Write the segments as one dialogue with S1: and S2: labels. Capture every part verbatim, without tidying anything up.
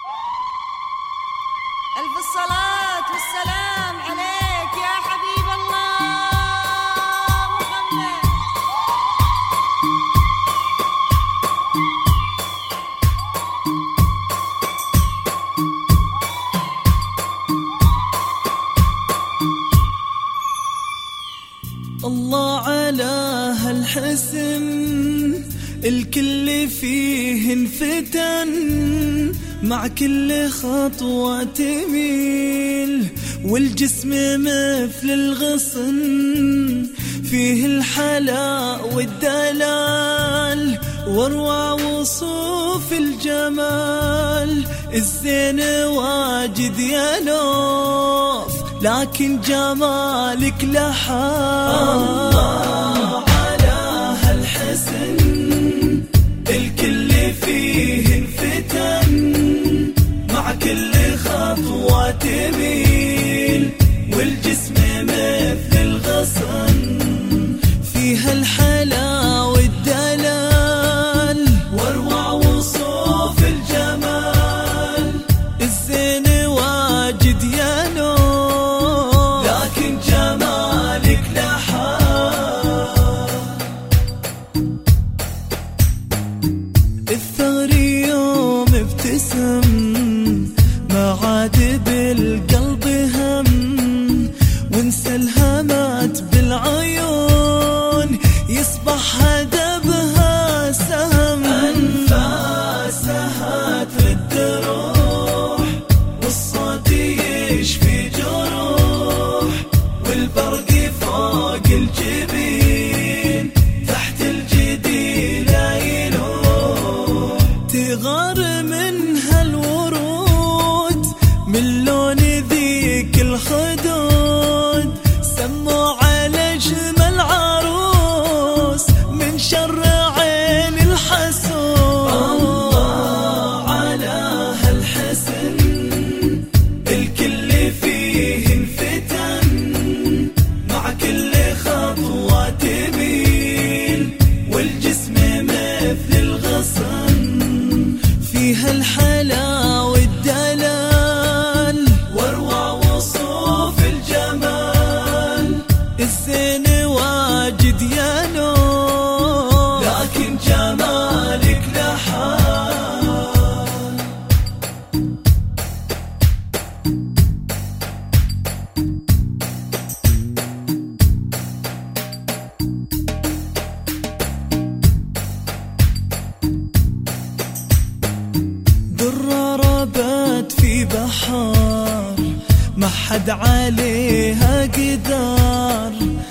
S1: ألف الصلاة والسلام عليك يا حبيب الله محمد.
S2: الله على هالحسن الكل فيه انفتن، مع كل خطوة تميل والجسم مثل الغصن، فيه الحلاء والدلال واروع وصوف الجمال. الزين واجد يا نوف لكن جمالك لحال. الله على هالحسن الكل فيه انفتن، مع كل خطوة تميل والجسم مثل الغصن، فيها الحلاوة والدلال واروع وصوف الجمال. الزين واجد يا نور لكن جمالك لحال. الثغر يوم ابتسم ما عاد بالقلب هم، وانسى الهمات بالعيون يصبح هدبها سهم. أنفاسها ترد روح والصوت يشفي جروح، والبرق فوق الجبين تحت الجدي لا يلوح. تغار من هالورود من لون ذيك الخدود، سموا على جمل عروس من شر عين الحسود. الله على هالحسن الكل فيه انفتن، مع كل خطوة تميل والجسم مثل الغصن، فيها الحلاوة والدلال واروع وصوف الجمال. الزين واجد يا نور لكن جمالك لحال. دراربت في بحار ما حد عليها قدار،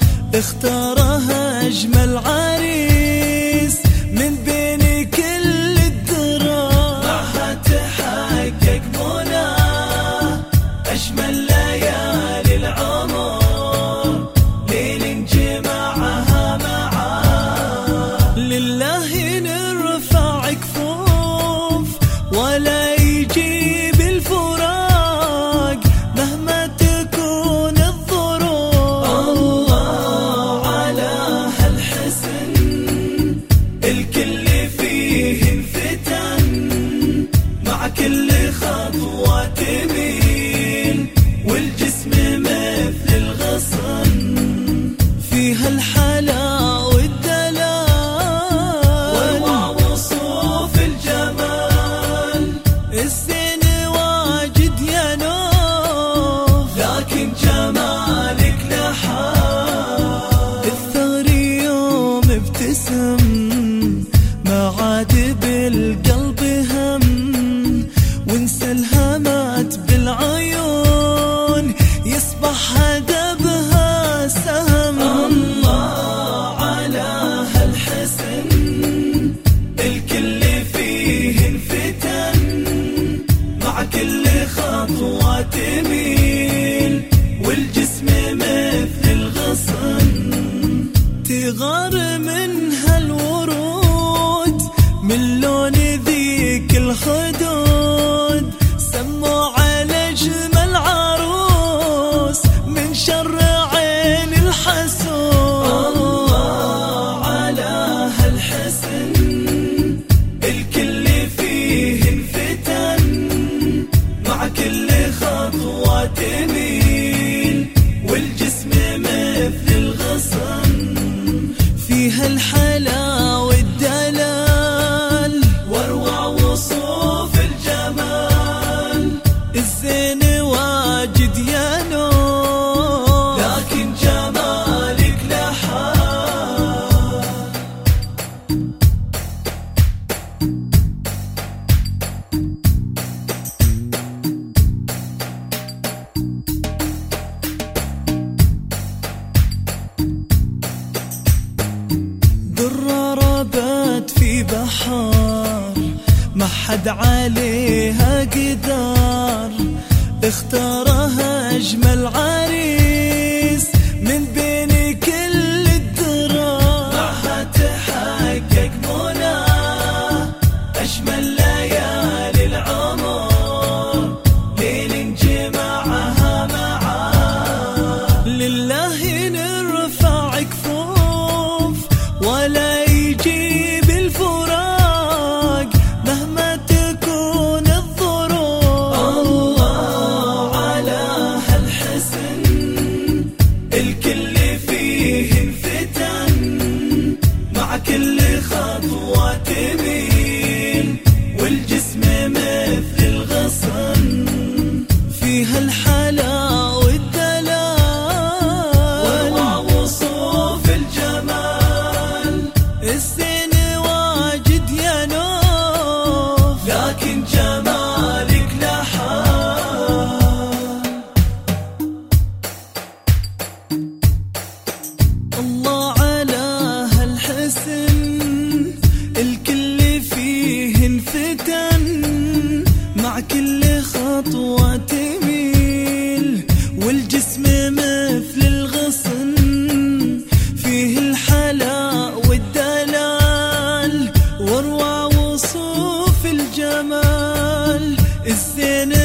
S2: اختارها أجمل عريس من بين كل الدرار. معها تحقق مناه أجمل ليالي العمر، ليل جمعها معاه. لله نرفع كفوف ولا يجيب الفراق مهما تكون الظروف. الله على هالحسن الكل فيه انفتن، مع كل خطوة تميل والجسم مثل الغصن، فيها الحلاوة والدلال واروع وصوف الجمال. الزين واجد يا نوف لكن جمالك لحال. الثغر يوم ابتسم ما عاد بالقلب هم، وانسى الهمات بالعيون يصبح هدبها سهم. الله على هالحسن الكل فيه انفتن، مع كل خطوة تميل والجسم مثل الغصن. تغار من هالورود من لون ذيك الخدود، سموا على جمل عروس من شر عين الحسود. الله على هالحسن الكل فيه انفتن، حد عليها قدر، اختارها أجمل عريس من بين كل الدرر، معها تحقق مناه أجمل ليالي العمر، ليل جمعها معاه. لله نرفع كفوف ولا يجيب الفراق مهما تكون الظروف. الله على هالحسن الكل فيه انفتن، مع كل خطوة تميل والجسم مثل الغصن، فيها الحلا والدلال وروع وصوف الجمال. الزين واجد يا نوف لكن جمالك لحال. الله على هالحسن الكل فيه انفتن، مع كل خطوة تميل والجسم مثل الغصن، فيه الحلا والدلال واروع وصوف الجمال. الزين